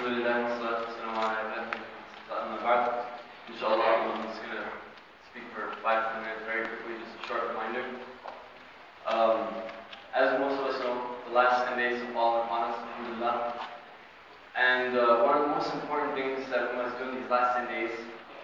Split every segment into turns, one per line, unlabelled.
لله والصلاة والسلام على عباده أما بعد. Inshallah, I'm just going to speak for 5 minutes very quickly, just a short reminder. As most of us know, the last 10 days have fallen upon us, alhamdulillah. And one of the most important things that we must do in these last 10 days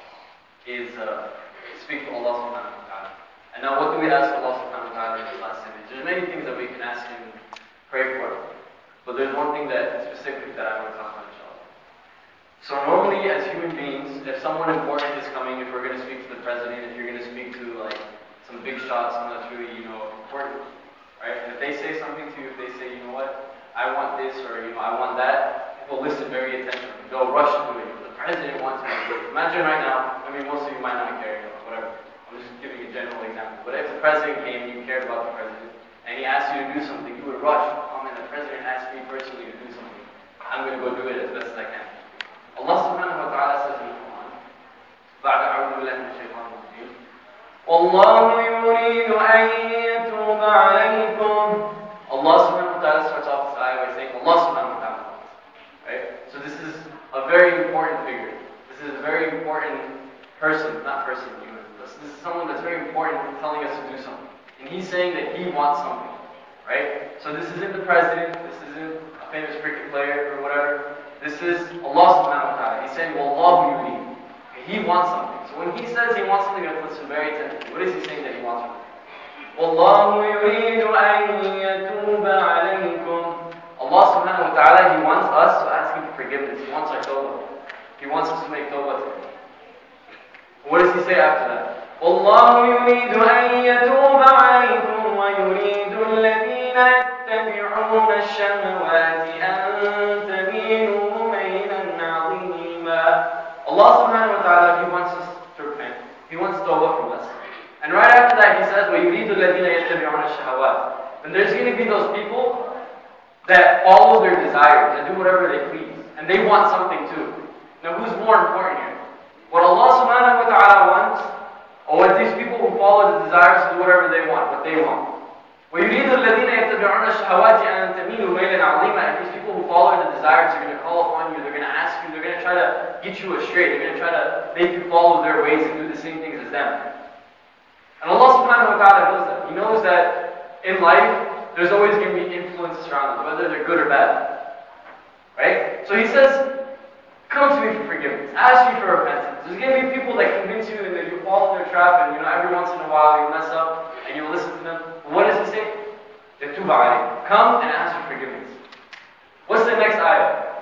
is speak to Allah subhanahu wa ta'ala. And now what do we ask Allah subhanahu wa ta'ala in these last 10 days? There's many things that we can ask and pray for, but there's one thing that specifically that I want to talk about, inshallah. So normally as human beings, if someone important is coming, if we're going to speak to the president, if you're going to speak to like some big shot, someone that's really, important, right? And if they say something to you, if they say, you know what, I want this, or I want that, people listen very attentively. They'll rush to it. The president wants me to do it. Imagine right now, most of you might not care, whatever. I'm just giving a general example. But if the president came and you cared about the president, and he asked you to do something, you would rush. Oh man, the president asked me personally to do something. I'm going to go do it as best as I can. Allah subhanahu wa ta'ala says in the Quran, بعد أعوذ بالله من الشيطان الرجيم والله يريد أن يتوب عليكم. Allah subhanahu wa ta'ala starts off this ayah by saying Allah subhanahu wa ta'ala. Right? So this is a very important figure. This is a very important person, not person, human. This is someone that's very important telling us to do something. And he's saying that he wants something. Right? So this isn't the president, this isn't a famous cricket player or whatever. This is Allah subhanahu wa ta'ala. He's saying, Wallahu yurid. He wants something. So when he says he wants something, we have to listen very attentively. What is he saying that he wants something? Wallahu yurid an yatuba alaykum. Allah subhanahu wa ta'ala, He wants us to ask Him for forgiveness. He wants our tawbah. He wants us to make tawbah to Him. What does He say after that? وَاللَّهُ يُرِيدُ أَن يَتُوبَ عَلَيْكُمْ وَيُرِيدُ الَّذِينَ يَتَّبِعُونَ الشَّهَوَاتِ أَن تَمِيلُوا مَيْلًا عَظِيمًا. Allah subhanahu wa ta'ala, He wants us to repent. He wants tawbah from us. And right after that He says, وَيُرِيدُ الَّذِينَ يَتَّبِعُونَ الشَّهَوَاتِ. And there's going to be those people that follow their desires, that do whatever they please. And they want something too. Now who's more important here? What Allah subhanahu wa ta'ala wants, or what these people who follow the desires to do whatever they want, what they want. وَيُرِيدُ الَّذِينَ يَتَّبِعُونَ الشَّهَوَاتِ أَن تَمِيلُوا مَيْلًا عَظِيمًا. And these people who follow the desires are going to call upon you, they're going to ask you, they're going to try to get you astray, they're going to try to make you follow their ways and do the same things as them. And Allah subhanahu wa ta'ala knows that. He knows that in life, there's always going to be influences around us, whether they're good or bad. Right? So He says, come to me for forgiveness. Ask me for repentance. There's going to be people that convince you and that you fall in their trap and every once in a while you mess up and you listen to them. But what does He say? يَتُوبَ عَلَيْكُمْ. Come and ask for forgiveness. What's the next ayah?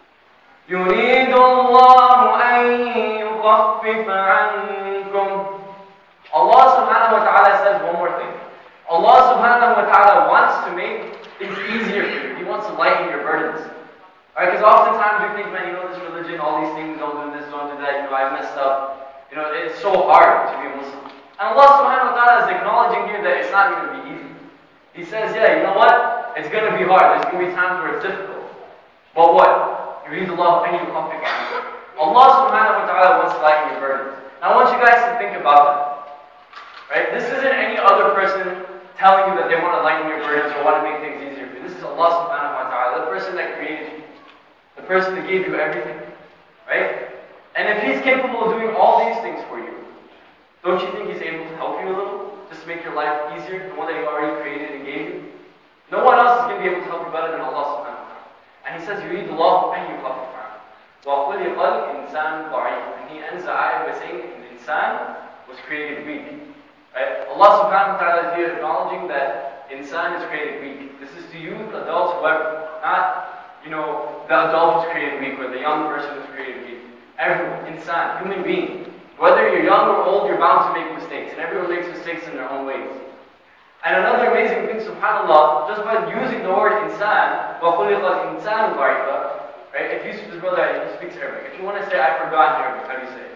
يُرِيدُ اللَّهُ أَن يُخَفِّفَ عَنكُمْ. Allah subhanahu wa ta'ala says one more thing. Allah subhanahu wa ta'ala wants to make things easier for you. He wants to lighten your burdens. Right? Because oftentimes we think, man, this religion, all these things, don't do this, don't do that, I messed up. It's so hard to be a Muslim. And Allah subhanahu wa ta'ala is acknowledging here that it's not going to be easy. He says, yeah, you know what? It's going to be hard. There's going to be times where it's difficult. But what? يُرِيدُ اللَّهُ أَن يُخَفِّفَ عَنكُمْ. Allah subhanahu wa ta'ala wants to lighten your burdens. Now I want you guys to think about that. Right? This isn't any other person telling you that they want to lighten your burdens or want to make things easier for you. This is Allah subhanahu wa ta'ala, the person that created you. The person that gave you everything, right? And if He's capable of doing all these things for you, don't you think He's able to help you a little? Just to make your life easier, the one that He already created and gave you? No one else is going to be able to help you better than Allah subhanahu wa ta'ala. And He says, يُرِيدُ اللَّهُ أَن يُخَفِّفَ عَنكُمْ وَخُلِقَ الْإِنسَانُ ضَعِيفًا. And He ends the ayah by saying, the insan was created weak. Right? Allah subhanahu wa ta'ala is here acknowledging that insan is created weak. This is to youth, adults, whoever. Not the adult who's created weak or the young person who's created weak. Everyone, insan, human being. Whether you're young or old, you're bound to make mistakes. And everyone makes mistakes in their own ways. And another amazing thing, subhanAllah, just by using the word insan, وَخُلِقَ الْإِنسَانُ ضَعِيفًا, right? If this brother, he speaks Arabic. If you want to say, I forgot in Arabic, how do you say it?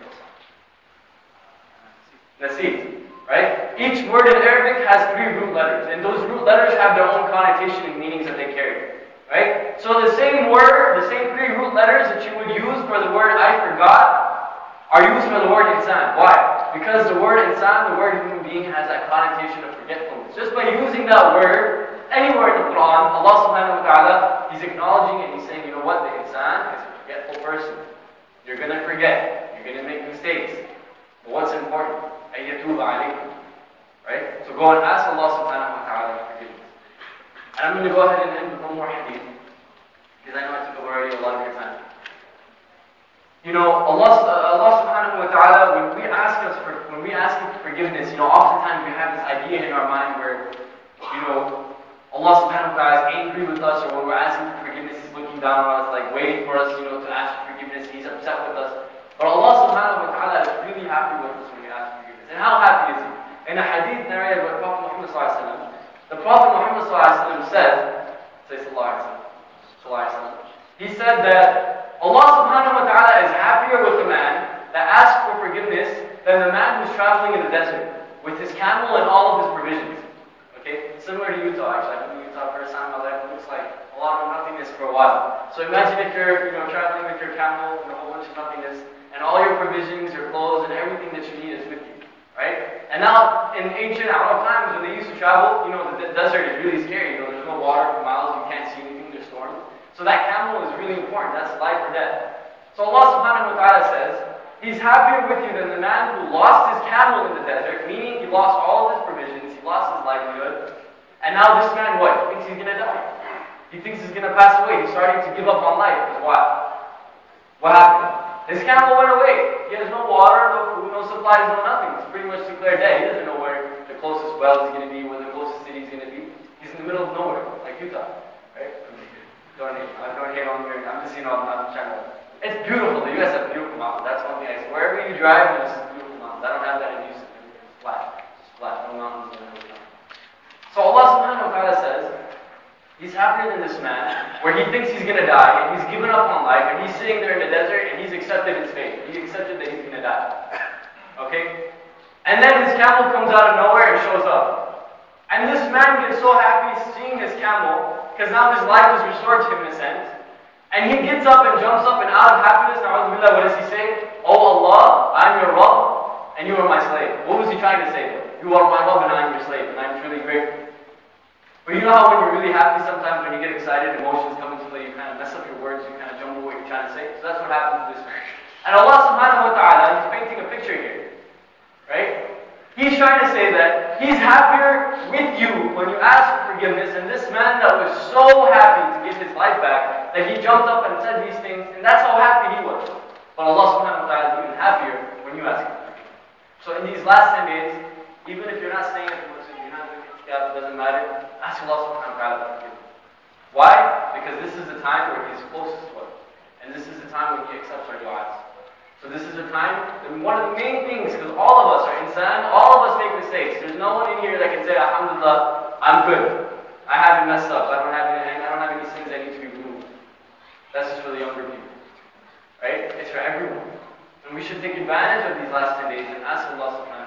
Naseed. Right? Each word in Arabic has 3 root letters. And those root letters have their own connotation and meanings that they carry. Right? So the same word, the same 3 root letters that you would use for the word I forgot are used for the word insan. Why? Because the word insan, the word human being, has that connotation of forgetfulness. Just by using that word anywhere in the Quran, Allah subhanahu wa ta'ala, He's acknowledging and He's saying, you know what, the insan is a forgetful person. You're going to forget. You're going to make mistakes. But what's important? أَيَّتُوبَ عَلَيْكُمْ. Right? So go and ask Allah subhanahu wa ta'ala for forgiveness. And I'm going to go ahead and end with one more hadith, because I know I took up already a lot of your time. You know, Allah subhanahu wa ta'ala, when we ask Him for forgiveness, you know, oftentimes we have this idea in our mind where, you know, Allah subhanahu wa ta'ala is angry with us, or when we're asking for forgiveness, He's looking down on us, like waiting for us, you know, to ask for forgiveness. He's upset with us. But Allah subhanahu wa ta'ala is really happy with us when we ask for forgiveness. And how happy is He? In a hadith narrated by Prophet Muhammad sallallahu alaihi wasallam, the Prophet Muhammad sallallahu alaihi wasallam said, he said that Allah subhanahu wa ta'ala is happier with the man that asks for forgiveness than the man who's traveling in the desert with his camel and all of his provisions. Okay? Similar to Utah, actually. I've been in Utah for the first time in my life. It looks like a lot of nothingness for a while. So imagine if you're, you know, traveling with your camel and a whole bunch of nothingness, and all your provisions, your clothes, and everything that you need is with you. Right? And now, in ancient Arab times, when they used to travel, you know, the desert is really scary. You know, there's no water for miles. You can't see anything. There's storms. So that camel is really important. That's life or death. So Allah subhanahu wa ta'ala says, He's happier with you than the man who lost his camel in the desert, meaning he lost all of his provisions, he lost his livelihood, and now this man, what? He thinks he's going to die. He thinks he's going to pass away. He's starting to give up on life. Because what? What happened? His camel went away. He has no water, no food, no supplies, no nothing. He's pretty much declared dead. He doesn't know where the closest well is going to be, where the closest city is going to be. He's in the middle of nowhere, like Utah. Right? Don't hate on here. I'm just, you know, I'm trying to... It's beautiful. The U.S. has beautiful mountains. That's one thing I say. Wherever you drive, there's beautiful mountains. I don't have that in Houston. It's flat. It's flat. No mountains. So Allah subhanahu wa ta'ala says, He's happier than this man, where he thinks he's going to die, and he's given up on life, and he's sitting there in the desert, and he's accepted his fate. He accepted that he's going to die. Okay? And then his camel comes out of nowhere and shows up. And this man gets so happy seeing his camel, because now his life is restored to him in a sense. And he gets up and jumps up, and out of happiness, na'udhu billah, what does he say? Oh Allah, I'm your Rabb, and you are my slave. What was he trying to say? You are my Rabb, and I am your slave, and I'm truly grateful. But you know how when you're really happy, sometimes when you get excited, emotions come into play, you kind of mess up your words, you kind of jumble what you're trying to say. So that's what happens to this man. And Allah subhanahu wa ta'ala, He's painting a picture here. Right? He's trying to say that He's happier with you when you ask for forgiveness, and this man that was so happy to get his life back, that he jumped up and said these things, and that's how happy he was. But Allah subhanahu wa ta'ala is even happier when you ask for forgiveness. So in these last 10 days, even if you're not staying at the masjid, you're not doing itikaf, it doesn't matter, ask Allah subhanahu wa ta'ala for forgiveness. Why? Because this is the time where He is closest to us. And this is the time when He accepts our du'as. So this is a time, and one of the main things, because all of us are insan, all of us make mistakes. There's no one in here that can say, Alhamdulillah, I'm good. I haven't messed up. I don't have any sins that need to be removed. That's just for the younger people. Right? It's for everyone. And we should take advantage of these last 10 days and ask Allah subhanahu